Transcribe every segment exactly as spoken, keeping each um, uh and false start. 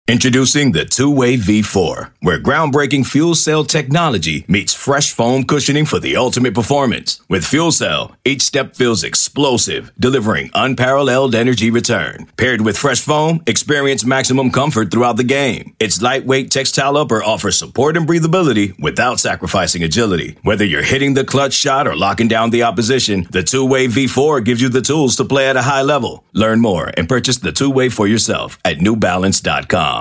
Introducing the Two-Way V four, where groundbreaking fuel cell technology meets fresh foam cushioning for the ultimate performance. With Fuel Cell, each step feels explosive, delivering unparalleled energy return. Paired with fresh foam, experience maximum comfort throughout the game. Its lightweight textile upper offers support and breathability without sacrificing agility. Whether you're hitting the clutch shot or locking down the opposition, the Two-Way V four gives you the tools to play at a high level. Learn more and purchase the Two-Way for yourself at new balance dot com.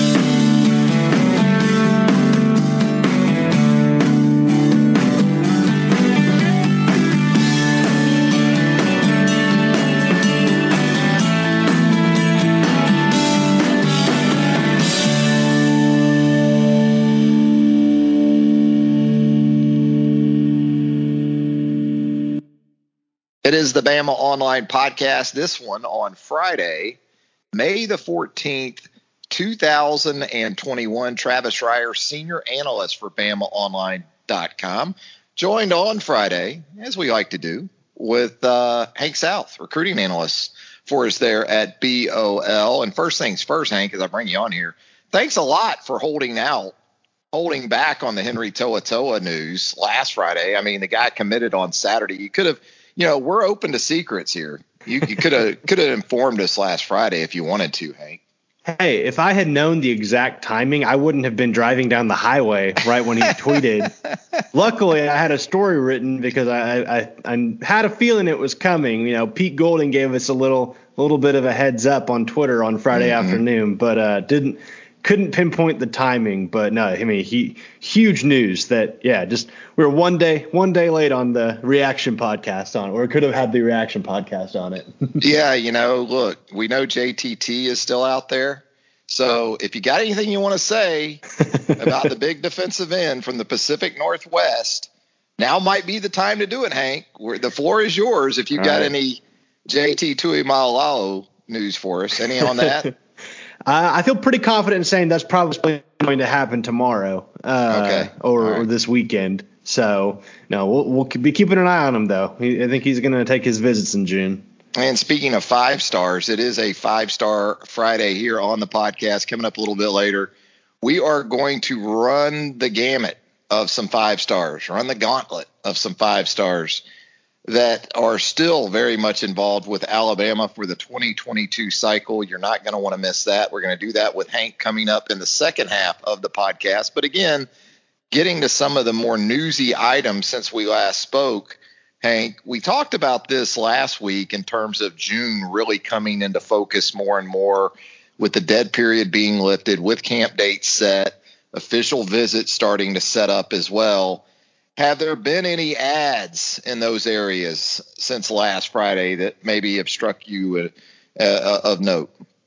It is the Bama Online Podcast, this one on Friday, May the fourteenth, two thousand twenty-one. Travis Reier, senior analyst for Bama Online dot com, joined on Friday, as we like to do, with uh, Hank South, recruiting analyst for us there at B O L. And first things first, Hank, as I bring you on here, thanks a lot for holding out, holding back on the Henry To'oTo'o news last Friday. I mean, the guy committed on Saturday. You could have, you know, we're open to secrets here. You, you could have could have informed us last Friday if you wanted to, Hank. Hey, if I had known the exact timing, I wouldn't have been driving down the highway right when he tweeted. Luckily, I had a story written because I, I I had a feeling it was coming. You know, Pete Golding gave us a little a little bit of a heads up on Twitter on Friday mm-hmm. afternoon, but uh, didn't couldn't pinpoint the timing. But no, I mean, he huge news that yeah, just we were one day one day late on the reaction podcast on it, or could have had the reaction podcast on it. Yeah, you know, look, we know J T T is still out there. So if you got anything you want to say about the big defensive end from the Pacific Northwest, now might be the time to do it, Hank. Where the floor is yours. If you got right. any J T Tuimoloau news for us, any on that? Uh, I feel pretty confident in saying that's probably going to happen tomorrow uh, okay. or, right. or this weekend. So, no, we'll, we'll be keeping an eye on him, though. He, I think he's going to take his visits in June. And speaking of five stars, it is a five-star Friday here on the podcast. Coming up a little bit later, we are going to run the gamut of some five stars, run the gauntlet of some five stars that are still very much involved with Alabama for the twenty twenty-two cycle. You're not going to want to miss that. We're going to do that with Hank coming up in the second half of the podcast. But again, getting to some of the more newsy items since we last spoke, Hank, we talked about this last week in terms of June really coming into focus more and more with the dead period being lifted, with camp dates set, official visits starting to set up as well. Have there been any ads in those areas since last Friday that maybe have struck you uh, uh, of note?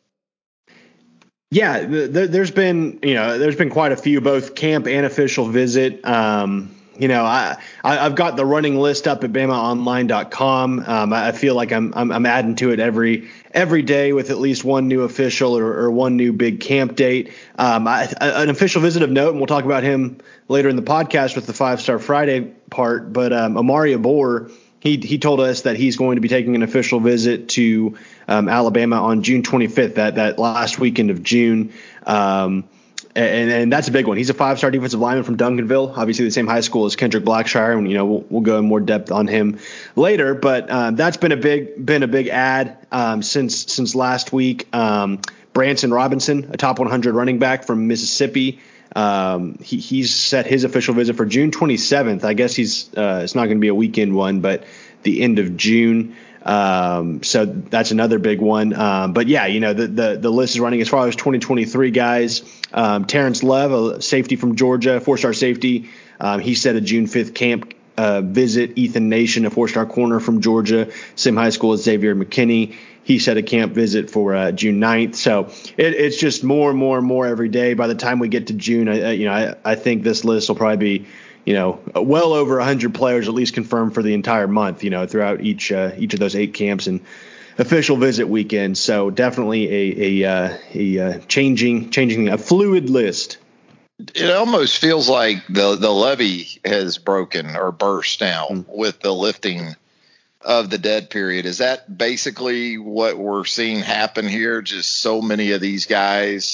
Yeah, there, there's been, you know, there's been quite a few, both camp and official visit. Um, you know, I, I I've got the running list up at Bama Online dot com. Um, I feel like I'm, I'm I'm adding to it every every day with at least one new official or, or one new big camp date. Um, I, an official visit of note, and we'll talk about him later in the podcast with the Five Star Friday part. But um, Amari Abor, he he told us that he's going to be taking an official visit to um, Alabama on June twenty-fifth, that that last weekend of June. Um, And, and that's a big one. He's a five-star defensive lineman from Duncanville, obviously the same high school as Kendrick Blackshire, and you know we'll, we'll go in more depth on him later. But um, that's been a big been a big ad um, since since last week. Um, Branson Robinson, a top one hundred running back from Mississippi, um, he, he's set his official visit for June twenty-seventh. I guess he's uh, it's not going to be a weekend one, but the end of June. Um, so that's another big one. Um, but yeah, you know, the, the, the list is running as far as twenty twenty-three guys. Um, Terrence Love, a safety from Georgia, four-star safety. Um, he set a June fifth camp, uh, visit. Ethan Nation, a four-star corner from Georgia, same high school as Xavier McKinney. He set a camp visit for, uh, June ninth. So it, it's just more and more and more every day. By the time we get to June, I, I you know, I, I think this list will probably be, you know, well over one hundred players at least confirmed for the entire month, you know, throughout each uh, each of those eight camps and official visit weekend. So definitely a a, uh, a uh, changing changing a fluid list. It almost feels like the the levee has broken or burst now mm-hmm. with the lifting of the dead period. Is that basically what we're seeing happen here? Just so many of these guys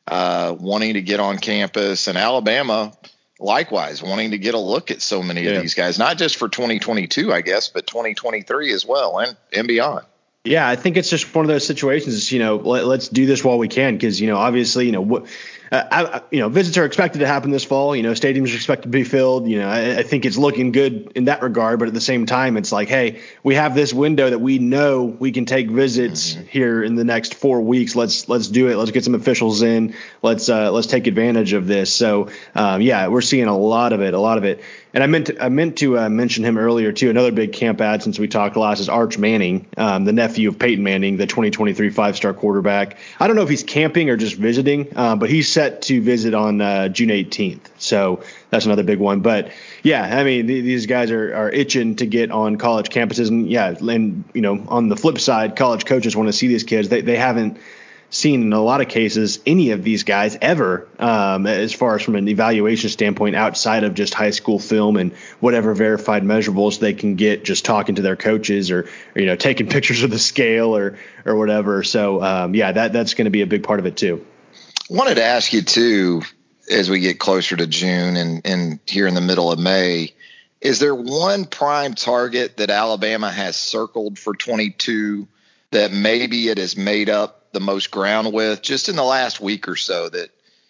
uh, wanting to get on campus, and Alabama likewise wanting to get a look at so many yeah. of these guys, not just for twenty twenty-two, I guess, but twenty twenty-three as well, and, and beyond. Yeah, I think it's just one of those situations, you know, let, let's do this while we can. Cause, you know, obviously, you know, what, uh, I, you know, visits are expected to happen this fall, you know, stadiums are expected to be filled. You know, I, I think it's looking good in that regard, but at the same time, it's like, hey, we have this window that we know we can take visits mm-hmm. here in the next four weeks. Let's, let's do it. Let's get some officials in. Let's, uh, let's take advantage of this. So, um, yeah, we're seeing a lot of it, a lot of it. And I meant to, I meant to uh, mention him earlier too. Another big camp ad since we talked last is Arch Manning, um, the nephew of Peyton Manning, the twenty twenty-three five-star quarterback. I don't know if he's camping or just visiting, uh, but he's set to visit on uh, June eighteenth. So that's another big one. But yeah, I mean th- these guys are, are itching to get on college campuses, and yeah, and you know on the flip side, college coaches want to see these kids. They they haven't seen in a lot of cases any of these guys ever, um, as far as from an evaluation standpoint, outside of just high school film and whatever verified measurables they can get just talking to their coaches or, or you know, taking pictures of the scale or, or whatever. So, um, yeah, that, that's going to be a big part of it too. Wanted to ask you too, as we get closer to June and, and here in the middle of May, is there one prime target that Alabama has circled for twenty-two that maybe it has made up the most ground with just in the last week or so, that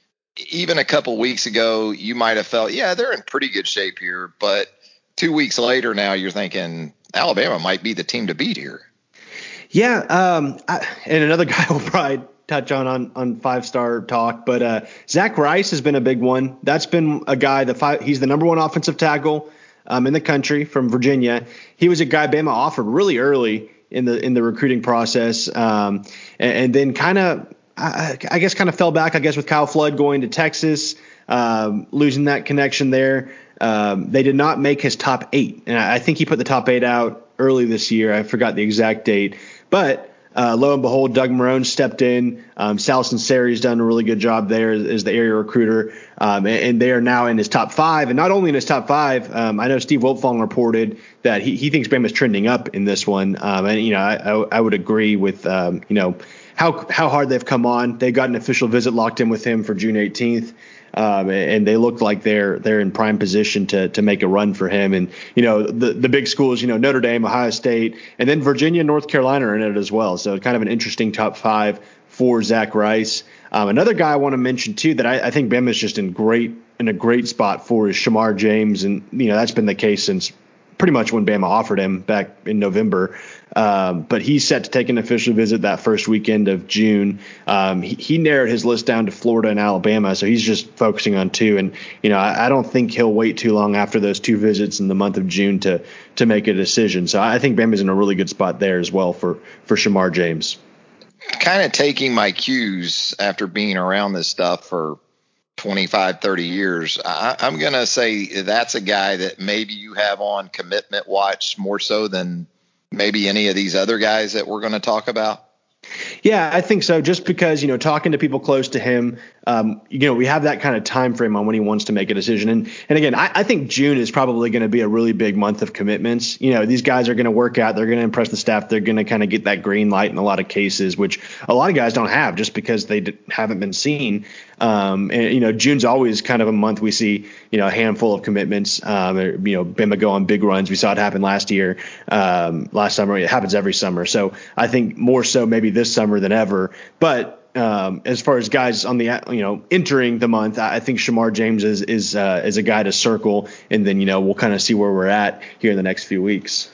even a couple weeks ago you might have felt, yeah, they're in pretty good shape here, but two weeks later now you're thinking Alabama might be the team to beat here? Yeah. Um, I, and another guy will probably touch on, on, on five-star talk, but uh, Zach Rice has been a big one. That's been a guy, the five, he's the number one offensive tackle um, in the country from Virginia. He was a guy Bama offered really early in the in the recruiting process, um, and, and then kind of, I, I guess, kind of fell back, I guess, with Kyle Flood going to Texas, um, losing that connection there. Um, they did not make his top eight, and I, I think he put the top eight out early this year. I forgot the exact date, but uh, lo and behold, Doug Marrone stepped in. Um, Sal Sinceri's done a really good job there as, as the area recruiter, um, and, and they are now in his top five. And not only in his top five, um, I know Steve Wiltfong reported that he, he thinks Bama's trending up in this one. Um, and, you know, I, I, I would agree with, um, you know, how how hard they've come on. They got an official visit locked in with him for June eighteenth. Um, and they look like they're they're in prime position to to make a run for him. And, you know, the, the big schools, you know, Notre Dame, Ohio State, and then Virginia and North Carolina are in it as well. So kind of an interesting top five for Zach Rice. Um, another guy I want to mention, too, that I, I think Bama's just in great in a great spot for is Shamar James. And, you know, that's been the case since pretty much when Bama offered him back in November. Um, but he's set to take an official visit that first weekend of June. Um, he, he narrowed his list down to Florida and Alabama, so he's just focusing on two. And, you know, I, I don't think he'll wait too long after those two visits in the month of June to to make a decision. So I think Bama's in a really good spot there as well for, for Shamar James. Kind of taking my cues after being around this stuff for twenty-five, thirty years, I, I'm going to say that's a guy that maybe you have on commitment watch more so than maybe any of these other guys that we're going to talk about. Yeah, I think so. Just because, you know, talking to people close to him, um, you know, we have that kind of time frame on when he wants to make a decision. And and again, I, I think June is probably going to be a really big month of commitments. You know, these guys are going to work out. They're going to impress the staff. They're going to kind of get that green light in a lot of cases, which a lot of guys don't have just because they d- haven't been seen. Um, and, you know, June's always kind of a month we see, you know, a handful of commitments. Um, or, you know, Bama go on big runs. We saw it happen last year, um, last summer. It happens every summer. So I think more so maybe this summer than ever. But um, as far as guys on the, you know, entering the month, I think Shamar James is is uh, is a guy to circle, and then, you know, we'll kind of see where we're at here in the next few weeks.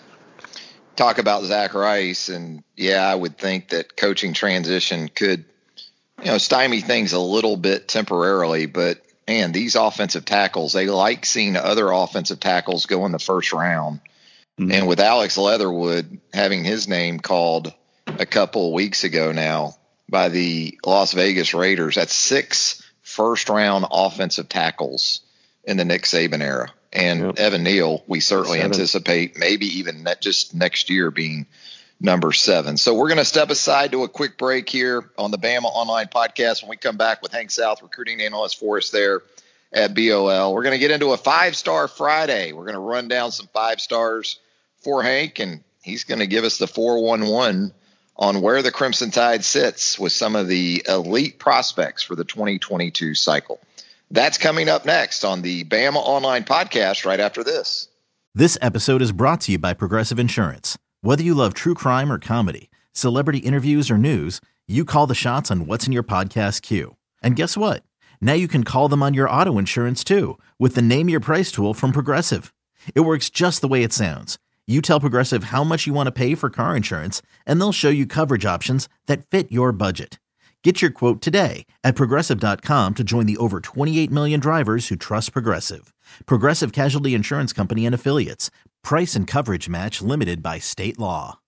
Talk about Zach Rice, and yeah, I would think that coaching transition could, you know, stymie things a little bit temporarily, but man, these offensive tackles, they like seeing other offensive tackles go in the first round. Mm-hmm. And with Alex Leatherwood having his name called a couple of weeks ago now by the Las Vegas Raiders, that's six first round offensive tackles in the Nick Saban era. And yep. Evan Neal, we certainly seven. anticipate maybe even ne- just next year being number seven. So we're going to step aside to a quick break here on the Bama Online Podcast. When we come back with Hank South, recruiting analyst for us there at B O L, we're going to get into a five-star Friday. We're going to run down some five stars for Hank, and he's going to give us the four one one on where the Crimson Tide sits with some of the elite prospects for the twenty twenty-two cycle. That's coming up next on the Bama Online Podcast right after this. This episode is brought to you by Progressive Insurance. Whether you love true crime or comedy, celebrity interviews or news, you call the shots on what's in your podcast queue. And guess what? Now you can call them on your auto insurance too with the Name Your Price tool from Progressive. It works just the way it sounds. You tell Progressive how much you want to pay for car insurance, and they'll show you coverage options that fit your budget. Get your quote today at Progressive dot com to join the over twenty-eight million drivers who trust Progressive. Progressive Casualty Insurance Company and Affiliates. Price and coverage match limited by state law.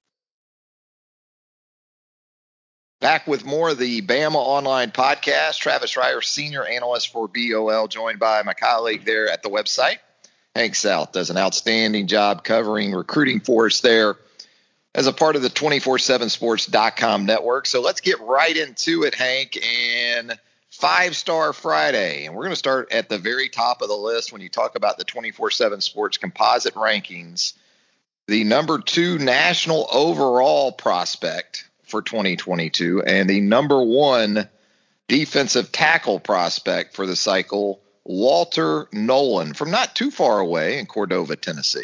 Back with more of the Bama Online Podcast. Travis Reier, Senior Analyst for B O L, joined by my colleague there at the website. Hank South does an outstanding job covering recruiting for us there as a part of the twenty-four seven sports dot com network. So let's get right into it, Hank, and Five Star Friday. And we're going to start at the very top of the list when you talk about the twenty-four seven Sports composite rankings. The number two national overall prospect for twenty twenty-two and the number one defensive tackle prospect for the cycle, Walter Nolen, from not too far away in Cordova, Tennessee.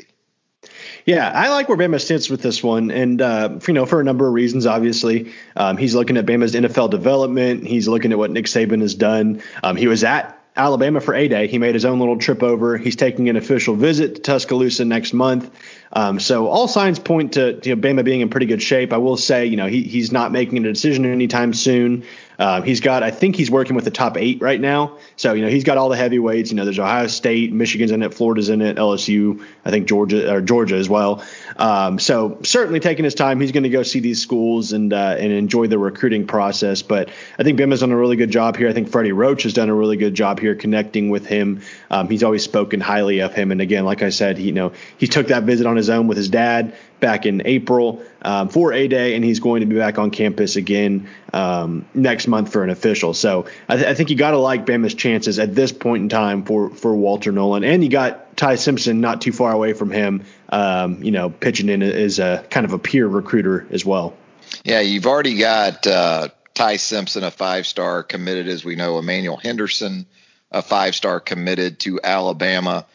Yeah, I like where Bama sits with this one, and uh, you know, for a number of reasons. Obviously, um, he's looking at Bama's N F L development. He's looking at what Nick Saban has done. Um, he was at Alabama for A-Day. He made his own little trip over. He's taking an official visit to Tuscaloosa next month. Um, so all signs point to, to Bama being in pretty good shape. I will say, you know, he he's not making a decision anytime soon. Um, he's got, I think he's working with the top eight right now. So, you know, he's got all the heavyweights. You know, there's Ohio State, Michigan's in it, Florida's in it, L S U, I think Georgia or Georgia as well. Um, so certainly taking his time. He's going to go see these schools and uh, and enjoy the recruiting process. But I think Bama's done a really good job here. I think Freddie Roach has done a really good job here connecting with him. Um, he's always spoken highly of him. And again, like I said, he, you know, he took that visit on his own with his dad back in April um, for A-Day, and he's going to be back on campus again um, next month for an official. So I, th- I think you got to like Bama's chances at this point in time for, for Walter Nolen. And you got Ty Simpson not too far away from him, um, you know, pitching in as a kind of a peer recruiter as well. Yeah, you've already got uh, Ty Simpson, a five-star committed, as we know, Emmanuel Henderson, a five-star committed to Alabama.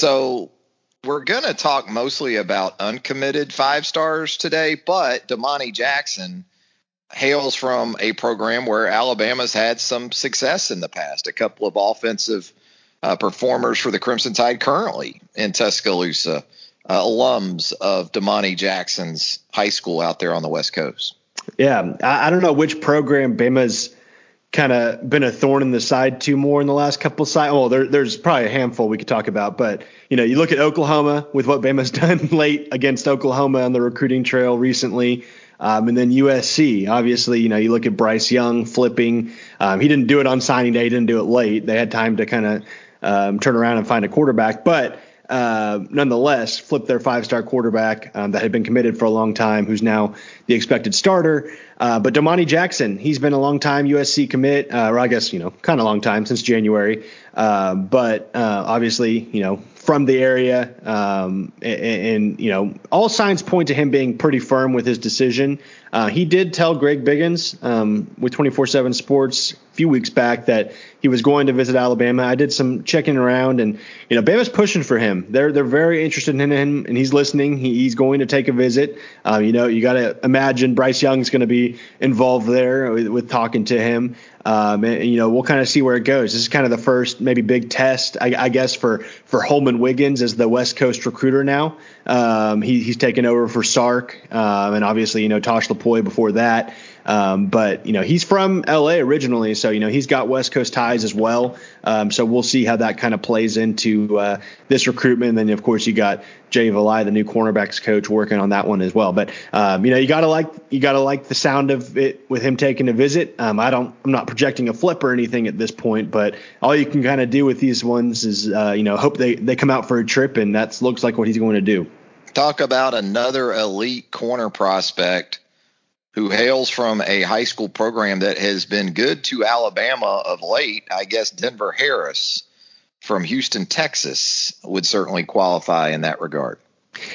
So we're going to talk mostly about uncommitted five stars today, but Damani Jackson hails from a program where Alabama's had some success in the past. A couple of offensive uh, performers for the Crimson Tide currently in Tuscaloosa, uh, alums of Damani Jackson's high school out there on the West Coast. Yeah, I, I don't know which program Bama's kind of been a thorn in the side to more in the last couple of cycles. Well, there, there's probably a handful we could talk about, but you know, you look at Oklahoma with what Bama's done late against Oklahoma on the recruiting trail recently. Um, and then U S C, obviously, you know, you look at Bryce Young flipping. Um, he didn't do it on signing day. He didn't do it late. They had time to kind of um, turn around and find a quarterback. But uh, nonetheless, flipped their five-star quarterback um, that had been committed for a long time, who's now the expected starter. Uh, but Damani Jackson, he's been a long time U S C commit, uh, or I guess, you know, kind of long time since January. Uh, but uh, obviously, you know, from the area, um, and, and, you know, all signs point to him being pretty firm with his decision. Uh, he did tell Greg Biggins um, with twenty-four seven Sports a few weeks back that he was going to visit Alabama. I did some checking around, and, you know, Bama's pushing for him. They're they're very interested in him, and he's listening. He, he's going to take a visit. Uh, you know, you got to imagine Bryce Young's going to be involved there with, with talking to him. Um, and, you know, we'll kind of see where it goes. This is kind of the first maybe big test, I, I guess, for, for Holman Wiggins as the West Coast recruiter now. Um, he, he's taken over for Sark, um, and obviously, you know, Tosh Lapoy before that. Um, but, you know, he's from L A originally, so, you know, he's got West Coast ties as well. Um, so we'll see how that kind of plays into uh, this recruitment. And then, of course, you got Jay Valai, the new cornerbacks coach, working on that one as well. But, um, you know, you got to like you got to like the sound of it with him taking a visit. Um, I don't I'm not projecting a flip or anything at this point, but all you can kind of do with these ones is, uh, you know, hope they, they come out for a trip, and that looks like what he's going to do. Talk about another elite corner prospect who hails from a high school program that has been good to Alabama of late. I guess Denver Harris from Houston, Texas would certainly qualify in that regard.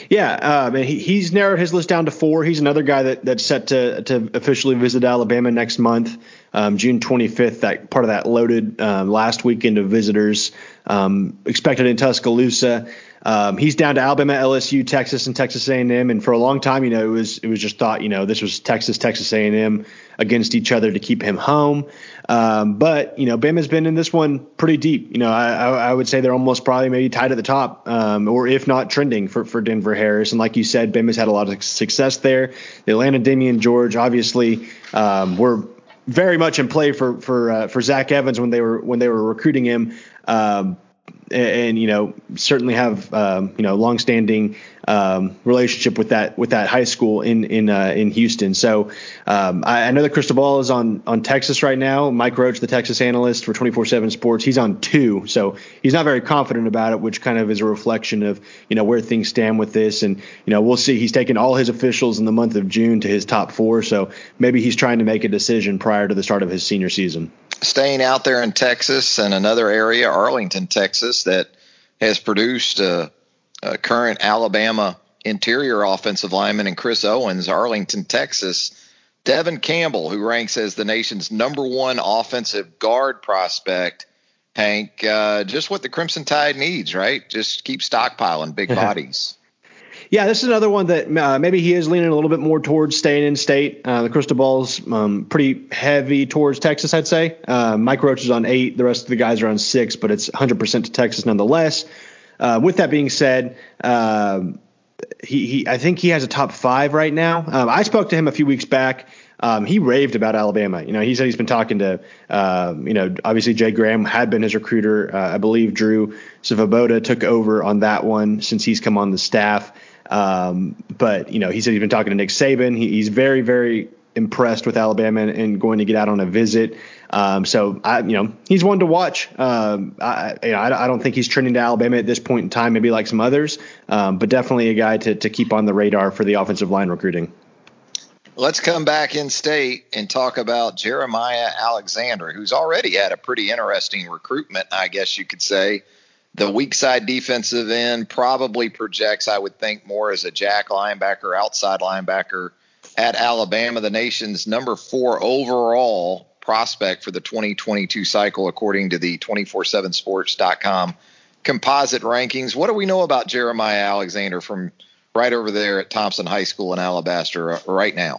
Yeah, um, he, he's narrowed his list down to four. He's another guy that, that's set to to officially visit Alabama next month, um, June twenty-fifth. That part of that loaded um, last weekend of visitors um, expected in Tuscaloosa. Um, he's down to Alabama, L S U, Texas, and Texas A and M. And for a long time, you know, it was it was just thought, you know, this was Texas, Texas A and M against each other to keep him home. Um, but, you know, Bama's been in this one pretty deep. You know, I, I, I would say they're almost probably maybe tied at the top, um, or if not trending for, for Denver Harris. And like you said, Bama's had a lot of success there. They landed Damian George, obviously, um, were very much in play for for uh, for Zach Evans when they were when they were recruiting him. Um, And, and, you know, certainly have, um, you know, longstanding um, relationship with that with that high school in in uh, in Houston. So um, I, I know the crystal ball is on on Texas right now. Mike Roach, the Texas analyst for twenty-four seven Sports, he's on two. So he's not very confident about it, which kind of is a reflection of, you know, where things stand with this. And, you know, we'll see. He's taken all his officials in the month of June to his top four. So maybe he's trying to make a decision prior to the start of his senior season. Staying out there in Texas and another area, Arlington, Texas, that has produced a, a current Alabama interior offensive lineman in Chris Owens. Arlington, Texas, Devin Campbell, who ranks as the nation's number one offensive guard prospect. Hank, uh, just what the Crimson Tide needs, right? Just keep stockpiling big bodies. Yeah, this is another one that uh, maybe he is leaning a little bit more towards staying in state. Uh, the crystal ball's um, pretty heavy towards Texas, I'd say. Uh, Mike Roach is on eight. The rest of the guys are on six, but it's one hundred percent to Texas nonetheless. Uh, with that being said, um, he, he I think he has a top five right now. Um, I spoke to him a few weeks back. Um, he raved about Alabama. You know, he said he's been talking to, uh, you know, obviously Jay Graham had been his recruiter. Uh, I believe Drew Svoboda took over on that one since he's come on the staff. Um, but, you know, he said he's been talking to Nick Saban. He, he's very, very impressed with Alabama and, and going to get out on a visit. Um, so, I, you know, he's one to watch. Um, I, you know, I, I don't think he's trending to Alabama at this point in time, maybe like some others, um, but definitely a guy to, to keep on the radar for the offensive line recruiting. Let's come back in state and talk about Jeremiah Alexander, who's already had a pretty interesting recruitment, I guess you could say. The weak side defensive end probably projects, I would think, more as a jack linebacker, outside linebacker at Alabama, the nation's number four overall prospect for the twenty twenty-two cycle, according to the twenty-four seven sports dot com composite rankings. What do we know about Jeremiah Alexander from right over there at Thompson High School in Alabaster right now?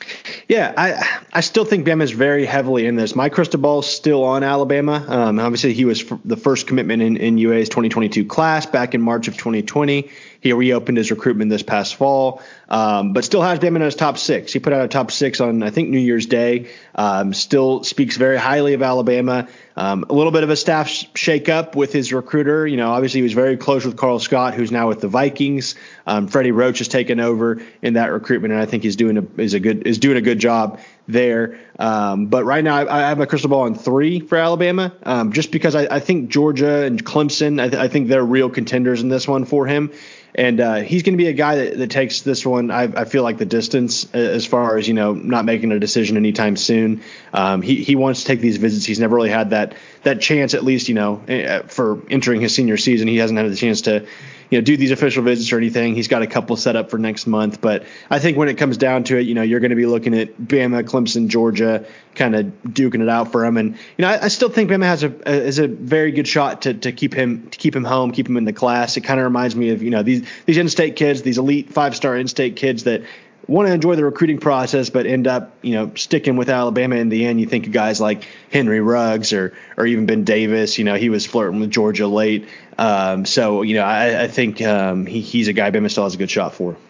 Yeah, I I still think Bama is very heavily in this. My crystal ball is still on Alabama. Um, obviously, he was f- the first commitment in, in U A's twenty twenty-two class back in March of twenty twenty. He reopened his recruitment this past fall, um, but still has Bama in his top six. He put out a top six on, I think, New Year's Day. Um, still speaks very highly of Alabama. Um, a little bit of a staff sh- shakeup with his recruiter. You know, obviously he was very close with Carl Scott, who's now with the Vikings. Um, Freddie Roach has taken over in that recruitment, and I think he's doing a is a good is doing a good job there. Um, but right now I, I have my crystal ball on three for Alabama, um, just because I, I think Georgia and Clemson, I, th- I think they're real contenders in this one for him. And uh, he's going to be a guy that, that takes this one, I, I feel like, the distance as far as, you know, not making a decision anytime soon. Um, he, he wants to take these visits. He's never really had that that chance, at least, you know, for entering his senior season. He hasn't had the chance to, you know, do these official visits or anything. He's got a couple set up for next month. But I think when it comes down to it, you know, you're going to be looking at Bama, Clemson, Georgia, kind of duking it out for him. And, you know, I, I still think Bama has a, a is a very good shot to to keep him to keep him home, keep him in the class. It kind of reminds me of, you know, these these in-state kids, these elite five-star in-state kids that want to enjoy the recruiting process, but end up, you know, sticking with Alabama in the end. You think of guys like Henry Ruggs or or even Ben Davis. You know, he was flirting with Georgia late. Um, so, you know, I, I think um, he, he's a guy Bama still has a good shot for.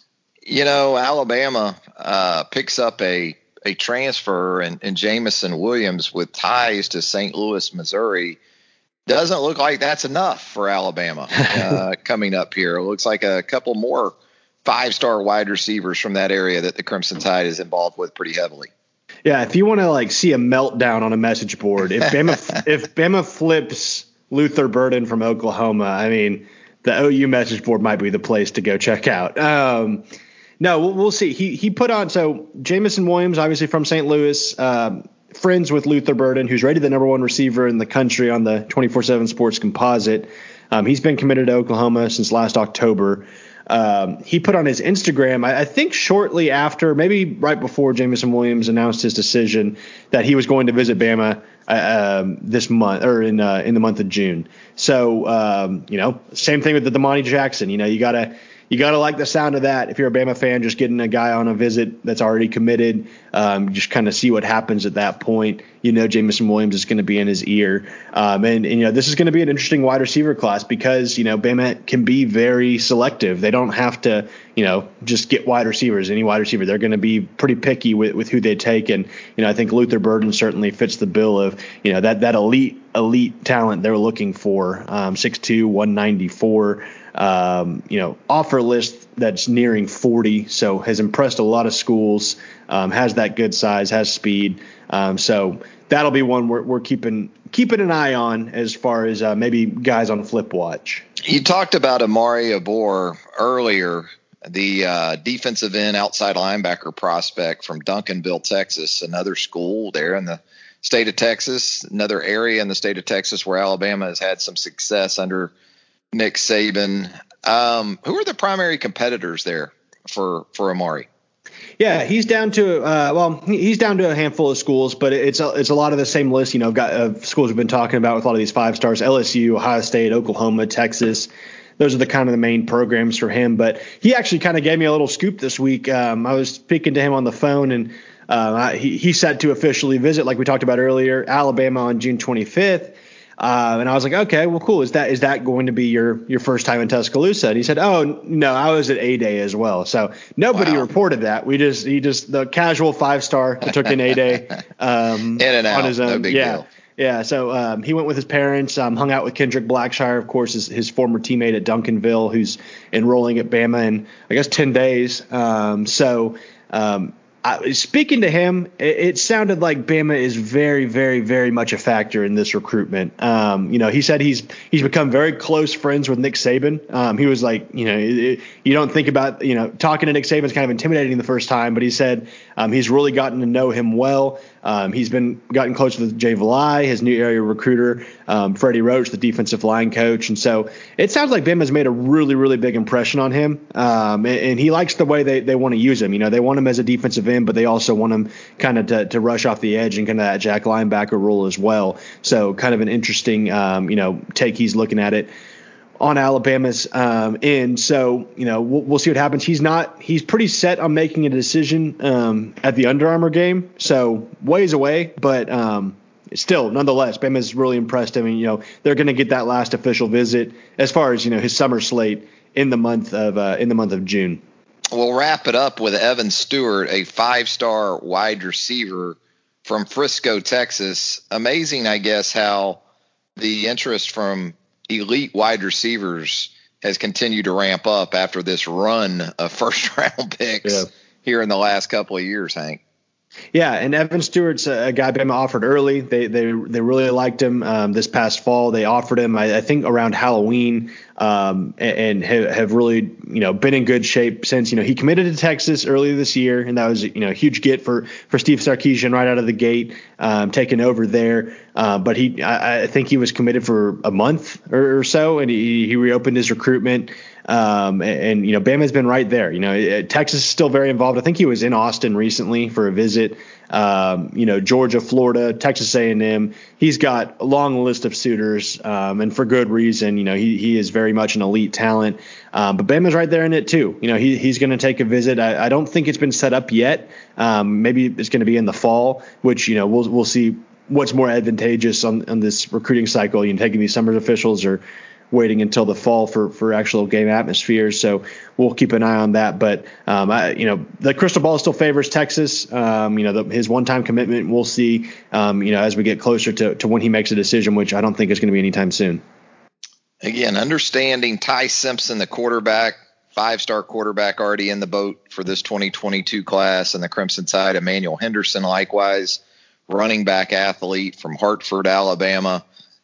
You know, Alabama uh, picks up a a transfer in, in Jamison Williams with ties to Saint Louis, Missouri. Doesn't look like that's enough for Alabama uh, coming up here. It looks like a couple more five-star wide receivers from that area that the Crimson Tide is involved with pretty heavily. Yeah, if you want to like see a meltdown on a message board, if Bama if Bama flips Luther Burden from Oklahoma, I mean, the O U message board might be the place to go check out. Um, no, we'll, we'll see. He he put on so Jamison Williams, obviously from Saint Louis, um, friends with Luther Burden, who's rated the number one receiver in the country on the twenty-four seven Sports composite. Um, he's been committed to Oklahoma since last October. um, he put on his Instagram, I, I think shortly after, maybe right before Jameson Williams announced his decision, that he was going to visit Bama uh, um, this month or in uh, in the month of June. So um, you know, same thing with the Damani Jackson. You know, you gotta. You got to like the sound of that. If you're a Bama fan, just getting a guy on a visit that's already committed, um, just kind of see what happens at that point. You know, Jameson Williams is going to be in his ear. Um, and, and, you know, this is going to be an interesting wide receiver class because, you know, Bama can be very selective. They don't have to, you know, just get wide receivers, any wide receiver. They're going to be pretty picky with, with who they take. And, you know, I think Luther Burden certainly fits the bill of, you know, that, that elite, elite talent they're looking for. Um, six two, one ninety-four. Um, you know, offer list that's nearing forty, so has impressed a lot of schools, um, has that good size, has speed. Um, so that'll be one we're, we're keeping keeping an eye on as far as uh, maybe guys on Flip Watch. You talked about Amari Abor earlier, the uh, defensive end outside linebacker prospect from Duncanville, Texas, another school there in the state of Texas, another area in the state of Texas where Alabama has had some success under Nick Saban. Um, who are the primary competitors there for, for Amari? Yeah, he's down to uh, well, he's down to a handful of schools, but it's a, it's a lot of the same list. You know, got uh, schools we've been talking about with a lot of these five stars: L S U, Ohio State, Oklahoma, Texas. Those are the kind of the main programs for him. But he actually kind of gave me a little scoop this week. Um, I was speaking to him on the phone, and uh, he he set to officially visit, like we talked about earlier, Alabama on June twenty-fifth. Uh, and I was like, okay, well, cool. Is that is that going to be your your first time in Tuscaloosa? And he said, oh, no, I was at A-Day as well. So nobody wow. reported that. We just he just the casual five star that took in A-Day um, in and out, on his own. No big yeah. deal. Yeah, so um, he went with his parents, um, hung out with Kendrick Blackshire, of course, his, his former teammate at Duncanville, who's enrolling at Bama in, I guess, ten days. Um, so um, I, speaking to him, it, it sounded like Bama is very, very, very much a factor in this recruitment. Um, you know, he said he's he's become very close friends with Nick Saban. Um, he was like, you know, it, you don't think about, you know, talking to Nick Saban is kind of intimidating the first time, but he said um, he's really gotten to know him well. Um, he's been gotten close with Jay Valai, his new area recruiter, um, Freddie Roach, the defensive line coach. And so it sounds like Bama's made a really, really big impression on him. Um, and, and he likes the way they, they want to use him. You know, they want him as a defensive end, but they also want him kind of to, to rush off the edge and kind of that jack linebacker role as well. So kind of an interesting, um, you know, take he's looking at it on Alabama's um, end. So, you know, we'll, we'll see what happens. He's not, he's pretty set on making a decision um, at the Under Armour game. So ways away, but um, still, nonetheless, Bama's really impressed him. And, you know, they're going to get that last official visit as far as, you know, his summer slate in the month of, uh, in the month of June. We'll wrap it up with Evan Stewart, a five-star wide receiver from Frisco, Texas. Amazing, I guess, how the interest from elite wide receivers has continued to ramp up after this run of first round picks yeah. here in the last couple of years, Hank. Yeah, and Evan Stewart's a guy Bama offered early. They they they really liked him um, this past fall. They offered him, I, I think, around Halloween, um, and, and have, have really you know been in good shape since. You know, he committed to Texas earlier this year, and that was you know a huge get for for Steve Sarkisian right out of the gate, um, taking over there. Uh, but he, I, I think he was committed for a month or, or so, and he, he reopened his recruitment. Um, and, and, you know, Bama's been right there. You know, Texas is still very involved. I think he was in Austin recently for a visit. Um, you know, Georgia, Florida, Texas A and M. He's got a long list of suitors, um, and for good reason. You know, he he is very much an elite talent. Um, but Bama's right there in it too. You know, he he's going to take a visit. I, I don't think it's been set up yet. Um, maybe it's going to be in the fall, which you know we'll we'll see what's more advantageous on on this recruiting cycle. You know, taking these summer officials or waiting until the fall for, for actual game atmospheres. So we'll keep an eye on that. But, um, I, you know, the crystal ball still favors Texas. Um, you know, the, his one-time commitment, we'll see, um, you know, as we get closer to, to when he makes a decision, which I don't think is going to be anytime soon. Again, understanding Ty Simpson, the quarterback, five-star quarterback already in the boat for this twenty twenty-two class, and the Crimson Tide, Emmanuel Henderson, likewise, running back athlete from Hartford, Alabama.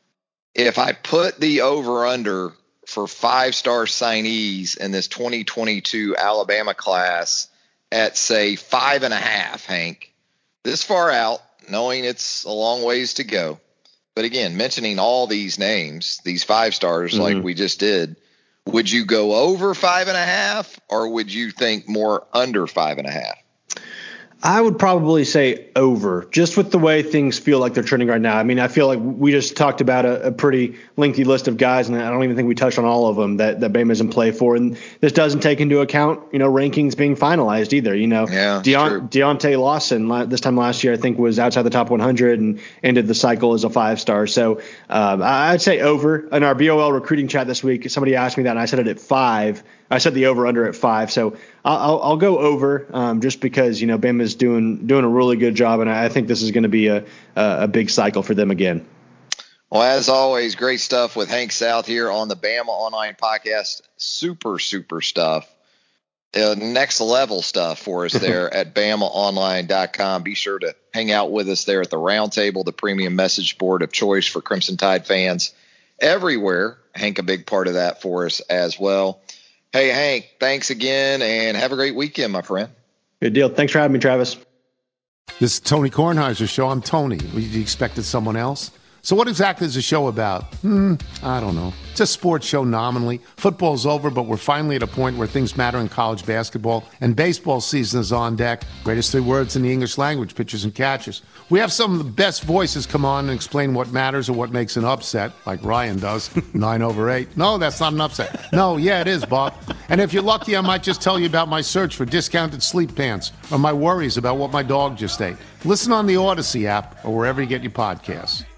If I put the over-under for five-star signees in this twenty twenty-two Alabama class at, say, five and a half, Hank, this far out, knowing it's a long ways to go, but again, mentioning all these names, these five stars mm-hmm. like we just did, Would you go over five and a half, or would you think more under five and a half? I would probably say over, just with the way things feel like they're trending right now. I mean, I feel like we just talked about a, a pretty lengthy list of guys, and I don't even think we touched on all of them that, that Bama's in play for. And this doesn't take into account, you know, rankings being finalized either. You know, yeah, Deont- Deontay Lawson this time last year, I think, was outside the top one hundred and ended the cycle as a five star. So um, I'd say over. In our B O L recruiting chat this week, somebody asked me that, and I said it at five. I said the over under at five. So I'll, I'll go over um, just because, you know, Bama's doing doing a really good job. And I think this is going to be a, a big cycle for them again. Well, as always, great stuff with Hank South here on the Bama Online Podcast. Super, super stuff. Uh, next level stuff for us there at Bama Online dot com. Be sure to hang out with us there at the Roundtable, the premium message board of choice for Crimson Tide fans everywhere. Hank, a big part of that for us as well. Hey, Hank, thanks again, and have a great weekend, my friend. Good deal. Thanks for having me, Travis. This is Tony Kornheiser's show. I'm Tony. You expected someone else? So what exactly is the show about? Hmm, I don't know. It's a sports show nominally. Football's over, but we're finally at a point where things matter in college basketball, and baseball season is on deck. Greatest three words in the English language, pitchers and catchers. We have some of the best voices come on and explain what matters or what makes an upset, like Ryan does. Nine over eight. No, that's not an upset. No, yeah, it is, Bob. And if you're lucky, I might just tell you about my search for discounted sleep pants or my worries about what my dog just ate. Listen on the Odyssey app or wherever you get your podcasts.